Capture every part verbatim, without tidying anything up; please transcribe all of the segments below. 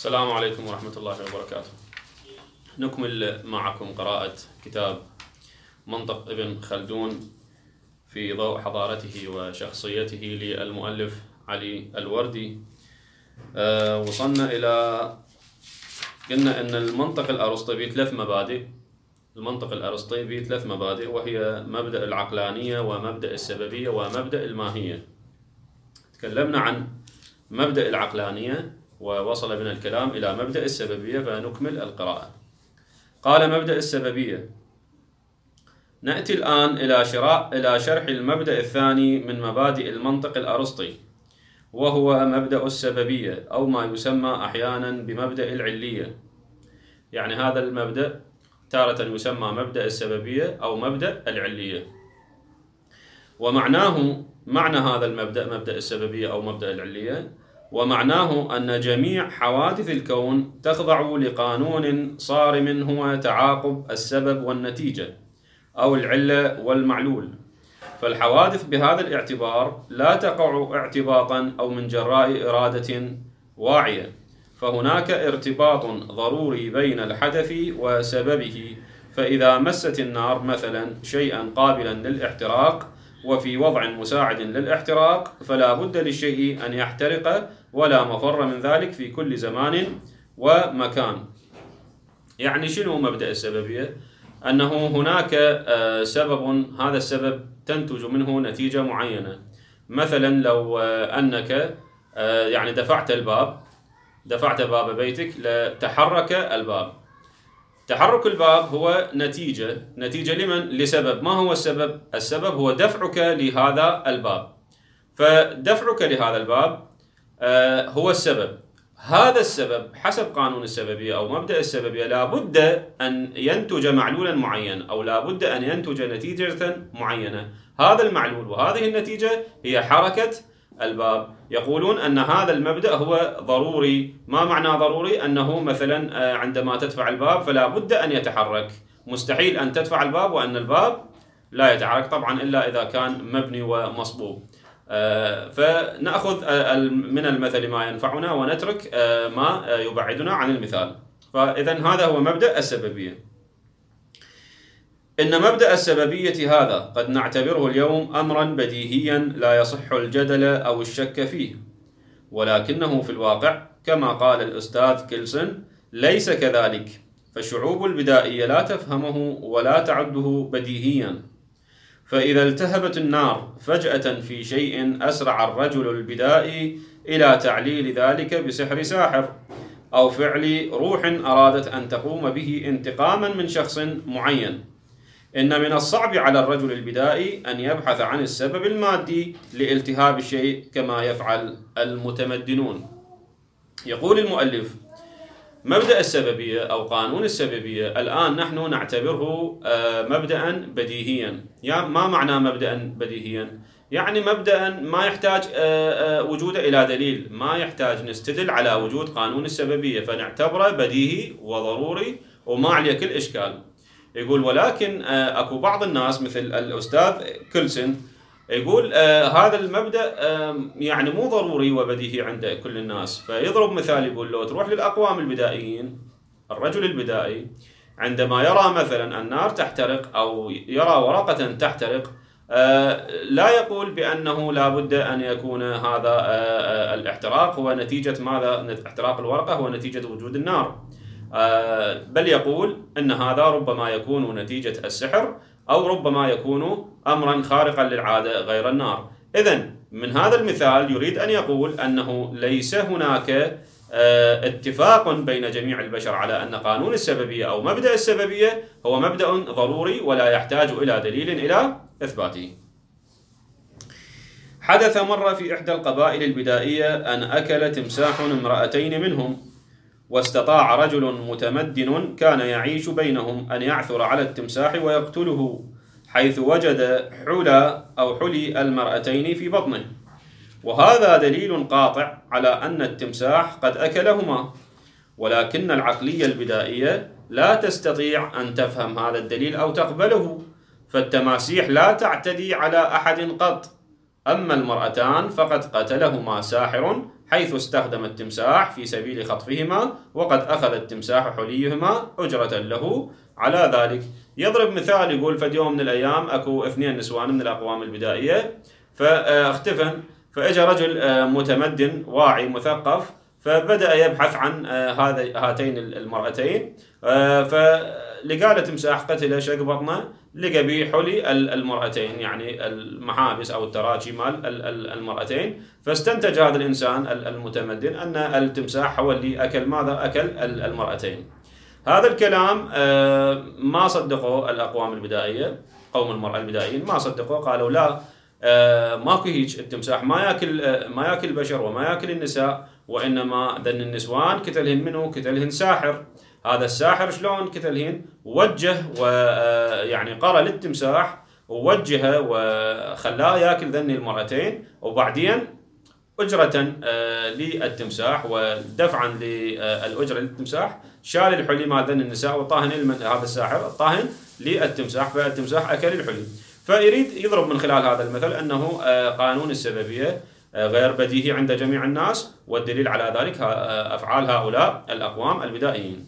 السلام عليكم ورحمة الله وبركاته. نكمل معكم قراءة كتاب منطق ابن خلدون في ضوء حضارته وشخصيته للمؤلف علي الوردي. أه وصلنا إلى قلنا أن المنطق الأرسطي به ثلاث مبادئ. المنطق الأرسطي به ثلاث مبادئ، وهي مبدأ العقلانية ومبدأ السببية ومبدأ الماهية. تكلمنا عن مبدأ العقلانية ووصل بنا الكلام إلى مبدأ السببية، فنكمل القراءة. قال: مبدأ السببية. نأتي الآن إلى شراء إلى شرح المبدأ الثاني من مبادئ المنطق الأرسطي، وهو مبدأ السببية، أو ما يسمى أحيانا بمبدأ العلية. يعني هذا المبدأ تارة يسمى مبدأ السببية أو مبدأ العلية. ومعناه معنى هذا المبدأ مبدأ السببية أو مبدأ العلية، ومعناه أن جميع حوادث الكون تخضع لقانون صارم هو تعاقب السبب والنتيجة، أو العلة والمعلول. فالحوادث بهذا الاعتبار لا تقع اعتباطا أو من جراء إرادة واعية، فهناك ارتباط ضروري بين الحدث وسببه. فإذا مست النار مثلا شيئا قابلا للاحتراق وفي وضع مساعد للاحتراق، فلا بد للشيء أن يحترق ولا مفر من ذلك في كل زمان ومكان. يعني شنو مبدأ السببية؟ أنه هناك سبب، هذا السبب تنتج منه نتيجة معينة. مثلا لو أنك يعني دفعت الباب دفعت باب بيتك لتحرك الباب. تحرك الباب هو نتيجة نتيجة لمن؟ لسبب. ما هو السبب؟ السبب هو دفعك لهذا الباب. فدفعك لهذا الباب هو السبب. هذا السبب حسب قانون السببية أو مبدأ السببية لابد أن ينتج معلولا معين، أو لابد أن ينتج نتيجة معينة. هذا المعلول وهذه النتيجة هي حركة الباب. يقولون أن هذا المبدأ هو ضروري. ما معنى ضروري؟ أنه مثلا عندما تدفع الباب فلا بد أن يتحرك. مستحيل أن تدفع الباب وأن الباب لا يتحرك، طبعا إلا إذا كان مبني ومصبوب. فنأخذ من المثل ما ينفعنا ونترك ما يبعدنا عن المثال. فإذا هذا هو مبدأ السببية. إن مبدأ السببية هذا قد نعتبره اليوم أمرا بديهيا لا يصح الجدل أو الشك فيه، ولكنه في الواقع كما قال الأستاذ كيلسون ليس كذلك. فالشعوب البدائية لا تفهمه ولا تعده بديهيا. فإذا التهبت النار فجأة في شيء أسرع الرجل البدائي إلى تعليل ذلك بسحر ساحر، أو فعل روح أرادت أن تقوم به انتقاما من شخص معين. إن من الصعب على الرجل البدائي أن يبحث عن السبب المادي لالتهاب الشيء كما يفعل المتمدنون. يقول المؤلف: مبدأ السببية أو قانون السببية الآن نحن نعتبره مبدأ بديهيا. يعني ما معنى مبدأ بديهيا؟ يعني مبدأ ما يحتاج وجوده إلى دليل، ما يحتاج نستدل على وجود قانون السببية، فنعتبره بديهي وضروري وما عليه كل إشكال. يقول: ولكن أكو بعض الناس مثل الأستاذ كيلسون يقول آه هذا المبدأ آه يعني مو ضروري وبديهي عند كل الناس. فيضرب مثال، يقول: لو تروح للأقوام البدائيين، الرجل البدائي عندما يرى مثلا النار تحترق أو يرى ورقة تحترق، آه لا يقول بأنه لا بد أن يكون هذا آه آه الاحتراق هو نتيجة ماذا؟ احتراق الورقة هو نتيجة وجود النار، آه بل يقول أن هذا ربما يكون نتيجة السحر، أو ربما يكون أمرا خارقا للعادة غير النار. إذن من هذا المثال يريد أن يقول أنه ليس هناك اتفاق بين جميع البشر على أن قانون السببية أو مبدأ السببية هو مبدأ ضروري ولا يحتاج إلى دليل إلى إثباته. حدث مرة في إحدى القبائل البدائية أن أكل تمساح امرأتين منهم، واستطاع رجل متمدن كان يعيش بينهم أن يعثر على التمساح ويقتله، حيث وجد حلى أو حلي المرأتين في بطنه. وهذا دليل قاطع على أن التمساح قد أكلهما، ولكن العقلية البدائية لا تستطيع أن تفهم هذا الدليل أو تقبله، فالتماسيح لا تعتدي على أحد قط، أما المرأتان فقد قتلهما ساحر حيث استخدم التمساح في سبيل خطفهما، وقد أخذ التمساح حليهما أجرة له على ذلك. يضرب مثال يقول فد يوم من الأيام أكو اثنين نسوان من الأقوام البدائية فاختفن، فإجا رجل متمدن واعي مثقف فبدأ يبحث عن هاتين المرأتين، فلقى له تمساح قتله شق بطنه، لقى به حلي المرأتين يعني المحابس أو التراجي مال المرأتين، فاستنتج هذا الإنسان المتمدن أن التمساح هو اللي أكل ماذا؟ أكل المرأتين. هذا الكلام ما صدقوا الأقوام البدائية، قوم المرأة البدائيين ما صدقوا، قالوا لا ماكو هيك، التمساح ما ياكل ما ياكل البشر وما ياكل النساء، وإنما ذن النسوان كتلهن منه؟ كتلهن ساحر. هذا الساحر شلون كتلهن؟ وجه ويعني قرأ للتمساح ووجهه وخلاه ياكل ذن المرأتين، وبعدين أجرة للتمساح ودفعا للأجرة للتمساح شال الحلي مال ذن النساء وطاهن هذا الساحر طاهن للتمساح، فالتمساح أكل الحلي. فيريد يضرب من خلال هذا المثل أنه قانون السببية غير بديهي عند جميع الناس، والدليل على ذلك أفعال هؤلاء الأقوام البدائيين.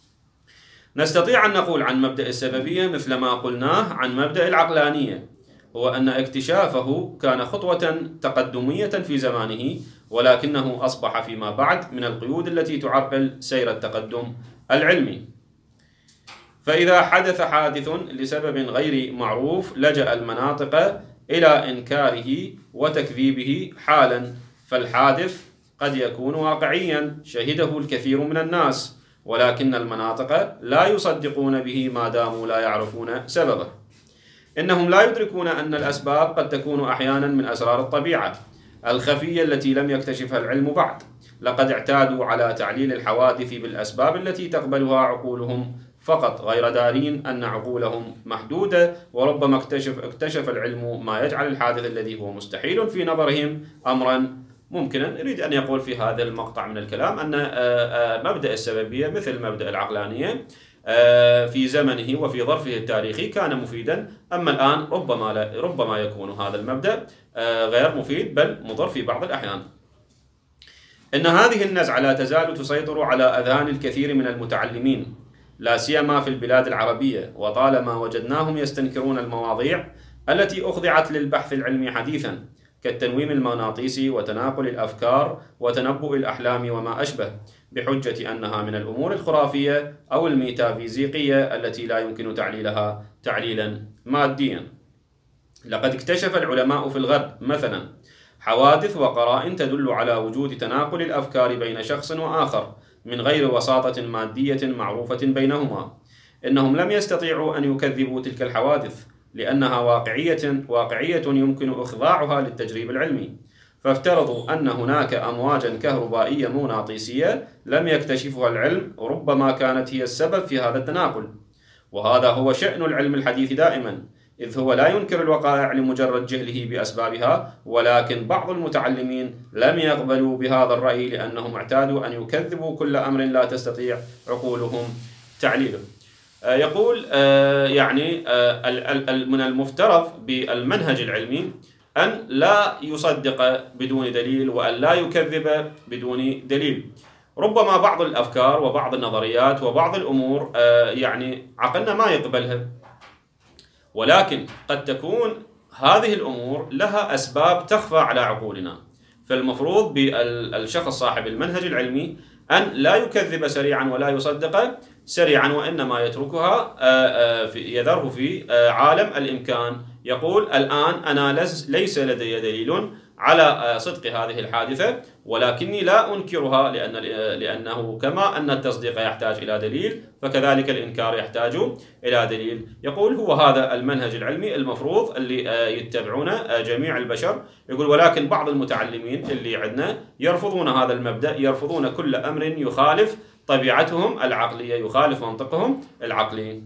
نستطيع أن نقول عن مبدأ السببية مثل ما قلناه عن مبدأ العقلانية، هو أن اكتشافه كان خطوة تقدمية في زمانه، ولكنه أصبح فيما بعد من القيود التي تعرقل سير التقدم العلمي. فإذا حدث حادث لسبب غير معروف لجأ المناطق إلى إنكاره وتكذيبه حالا، فالحادث قد يكون واقعيا شهده الكثير من الناس، ولكن المناطق لا يصدقون به ما داموا لا يعرفون سببه. إنهم لا يدركون أن الأسباب قد تكون أحيانا من أسرار الطبيعة الخفية التي لم يكتشفها العلم بعد. لقد اعتادوا على تعليل الحوادث بالأسباب التي تقبلها عقولهم فقط، غير دارين أن عقولهم محدودة، وربما اكتشف, اكتشف العلم ما يجعل الحادث الذي هو مستحيل في نظرهم أمرا ممكنا. يريد أن يقول في هذا المقطع من الكلام أن مبدأ السببية مثل مبدأ العقلانية في زمنه وفي ظرفه التاريخي كان مفيدا، أما الآن ربما لا ربما يكون هذا المبدأ غير مفيد بل مضر في بعض الأحيان. إن هذه النزعة لا تزال تسيطر على أذهان الكثير من المتعلمين، لا سيما في البلاد العربية، وطالما وجدناهم يستنكرون المواضيع التي أخضعت للبحث العلمي حديثا، كالتنويم المغناطيسي وتناقل الأفكار وتنبؤ الأحلام وما أشبه، بحجة أنها من الأمور الخرافية أو الميتافيزيقية التي لا يمكن تعليلها تعليلا ماديا. لقد اكتشف العلماء في الغرب مثلا حوادث وقرائن تدل على وجود تناقل الأفكار بين شخص وآخر من غير وساطة مادية معروفة بينهما. إنهم لم يستطيعوا أن يكذبوا تلك الحوادث لأنها واقعية واقعية يمكن إخضاعها للتجريب العلمي، فافترضوا أن هناك أمواجا كهربائية مغناطيسية لم يكتشفها العلم، ربما كانت هي السبب في هذا التناقل. وهذا هو شأن العلم الحديث دائما، إذ هو لا ينكر الوقائع لمجرد جهله بأسبابها، ولكن بعض المتعلمين لم يقبلوا بهذا الرأي لأنهم اعتادوا أن يكذبوا كل أمر لا تستطيع عقولهم تعليله. يقول يعني من المفترض بالمنهج العلمي أن لا يصدق بدون دليل وأن لا يكذب بدون دليل. ربما بعض الأفكار وبعض النظريات وبعض الأمور يعني عقلنا ما يقبلها، ولكن قد تكون هذه الأمور لها أسباب تخفى على عقولنا، فالمفروض بالشخص صاحب المنهج العلمي أن لا يكذب سريعا ولا يصدق سريعا، وإنما يتركها يذره في عالم الإمكان. يقول الآن أنا ليس لدي دليل على صدق هذه الحادثة، ولكني لا أنكرها لأن لأنه كما أن التصديق يحتاج إلى دليل فكذلك الإنكار يحتاج إلى دليل. يقول هو هذا المنهج العلمي المفروض اللي يتبعونه جميع البشر. يقول ولكن بعض المتعلمين اللي عندنا يرفضون هذا المبدأ، يرفضون كل أمر يخالف طبيعتهم العقلية، يخالف منطقهم العقلي.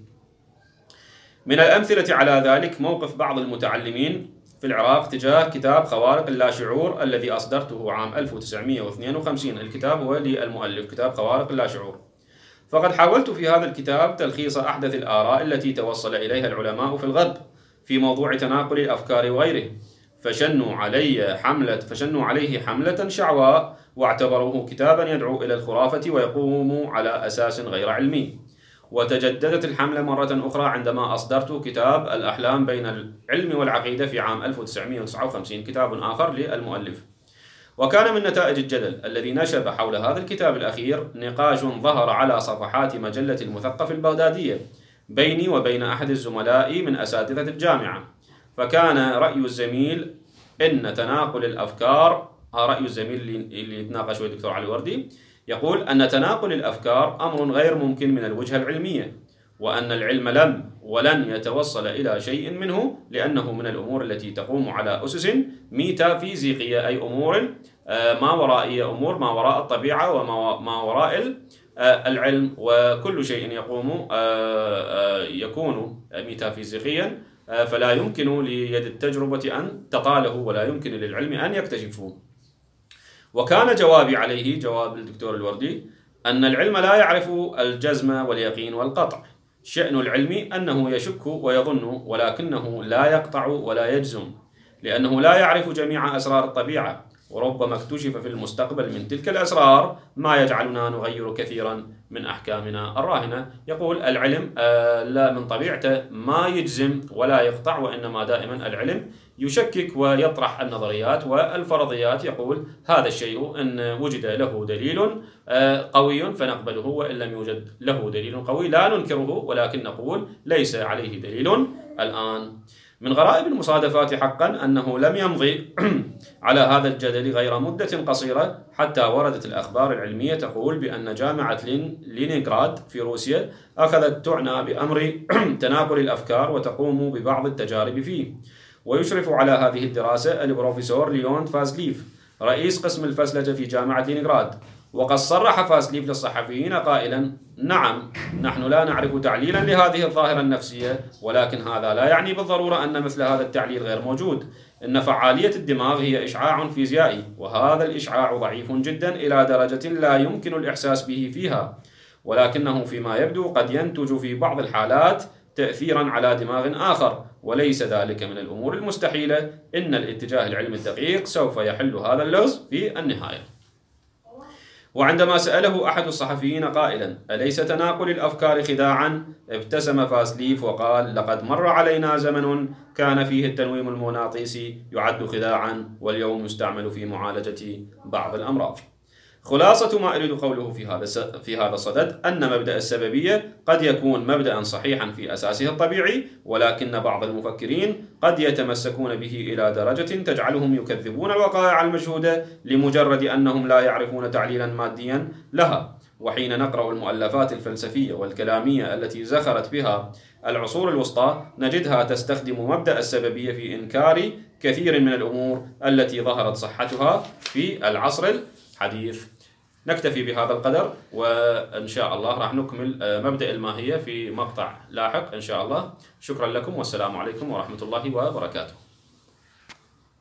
من الأمثلة على ذلك موقف بعض المتعلمين في العراق تجاه كتاب خوارق اللاشعور الذي أصدرته عام ألف وتسعمئة واثنين وخمسين. الكتاب هو للمؤلف، كتاب خوارق اللاشعور. فقد حاولت في هذا الكتاب تلخيص أحدث الآراء التي توصل إليها العلماء في الغرب في موضوع تناقل الأفكار وغيره، فشنوا علي حملة فشنوا عليه حملة شعواء واعتبروه كتابا يدعو إلى الخرافة ويقوم على أساس غير علمي. وتجددت الحملة مرة أخرى عندما أصدرت كتاب الأحلام بين العلم والعقيدة في عام ألف وتسعمئة وتسعة وخمسين، كتاب آخر للمؤلف. وكان من نتائج الجدل الذي نشب حول هذا الكتاب الأخير نقاش ظهر على صفحات مجلة المثقف البغدادية بيني وبين أحد الزملاء من أساتذة الجامعة. فكان رأي الزميل إن تناقل الأفكار رأي الزميل اللي يتناقش ويا الدكتور علي وردي يقول أن تناقل الأفكار أمر غير ممكن من الوجهة العلمية، وأن العلم لم ولن يتوصل إلى شيء منه، لأنه من الأمور التي تقوم على أسس ميتافيزيقية، أي أمور ما ورائية، أمور ما وراء الطبيعة وما وراء العلم، وكل شيء يقوم يكون ميتافيزيقيا فلا يمكن ليد التجربة أن تقاله ولا يمكن للعلم أن يكتشفه. وكان جوابي عليه، جواب الدكتور الوردي، أن العلم لا يعرف الجزم واليقين والقطع. شأن العلم أنه يشك ويظن، ولكنه لا يقطع ولا يجزم، لأنه لا يعرف جميع أسرار الطبيعة، وربما اكتشف في المستقبل من تلك الأسرار ما يجعلنا نغير كثيرا من أحكامنا الراهنة. يقول العلم لا من طبيعته ما يجزم ولا يقطع، وإنما دائما العلم يشكك ويطرح النظريات والفرضيات. يقول هذا الشيء إن وجد له دليل قوي فنقبله، وإن لم يوجد له دليل قوي لا ننكره، ولكن نقول ليس عليه دليل الآن. من غرائب المصادفات حقا أنه لم يمضي على هذا الجدل غير مدة قصيرة حتى وردت الأخبار العلمية تقول بأن جامعة لين لينينغراد في روسيا أخذت تعنى بأمر تناقل الأفكار وتقوم ببعض التجارب فيه. ويشرف على هذه الدراسة البروفيسور ليون فازليف رئيس قسم الفسلجة في جامعة لينينغراد. وقد صرح فازليف للصحفيين قائلا: نعم، نحن لا نعرف تعليلا لهذه الظاهرة النفسية، ولكن هذا لا يعني بالضرورة أن مثل هذا التعليل غير موجود. إن فعالية الدماغ هي إشعاع فيزيائي، وهذا الإشعاع ضعيف جدا إلى درجة لا يمكن الإحساس به فيها، ولكنه فيما يبدو قد ينتج في بعض الحالات تأثيرا على دماغ آخر، وليس ذلك من الأمور المستحيلة. إن الاتجاه العلمي الدقيق سوف يحل هذا اللغز في النهاية. وعندما سأله أحد الصحفيين قائلا: أليس تناقل الأفكار خداعا؟ ابتسم فازليف وقال: لقد مر علينا زمن كان فيه التنويم المغناطيسي يعد خداعا، واليوم يستعمل في معالجة بعض الأمراض. خلاصة ما أريد قوله في هذا في هذا الصدد أن مبدأ السببية قد يكون مبدأ صحيحا في أساسه الطبيعي، ولكن بعض المفكرين قد يتمسكون به إلى درجة تجعلهم يكذبون الوقائع المشهودة لمجرد أنهم لا يعرفون تعليلا ماديا لها. وحين نقرأ المؤلفات الفلسفية والكلامية التي زخرت بها العصور الوسطى نجدها تستخدم مبدأ السببية في إنكار كثير من الأمور التي ظهرت صحتها في العصر الحديث. نكتفي بهذا القدر، وإن شاء الله راح نكمل مبدأ الماهية في مقطع لاحق إن شاء الله. شكرا لكم، والسلام عليكم ورحمة الله وبركاته.